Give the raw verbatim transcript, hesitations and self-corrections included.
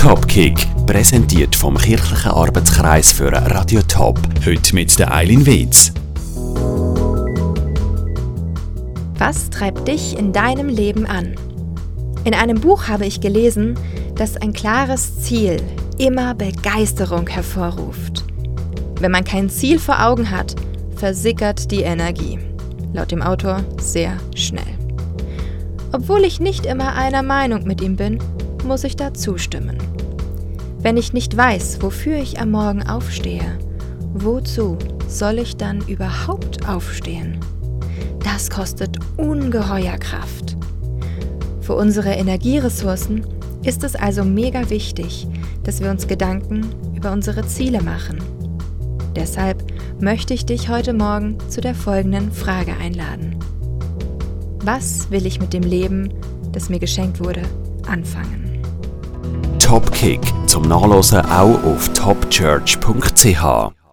Topkick, präsentiert vom kirchlichen Arbeitskreis für Radio Top. Heute mit der Eileen Wetz. Was treibt dich in deinem Leben an? In einem Buch habe ich gelesen, dass ein klares Ziel immer Begeisterung hervorruft. Wenn man kein Ziel vor Augen hat, versickert die Energie. Laut dem Autor sehr schnell. Obwohl ich nicht immer einer Meinung mit ihm bin, muss ich da zustimmen. Wenn ich nicht weiß, wofür ich am Morgen aufstehe, wozu soll ich dann überhaupt aufstehen? Das kostet ungeheuer Kraft. Für unsere Energieressourcen ist es also mega wichtig, dass wir uns Gedanken über unsere Ziele machen. Deshalb möchte ich dich heute Morgen zu der folgenden Frage einladen. Was will ich mit dem Leben, das mir geschenkt wurde, anfangen? Topkick zum Nachlesen auch auf top church punkt c h.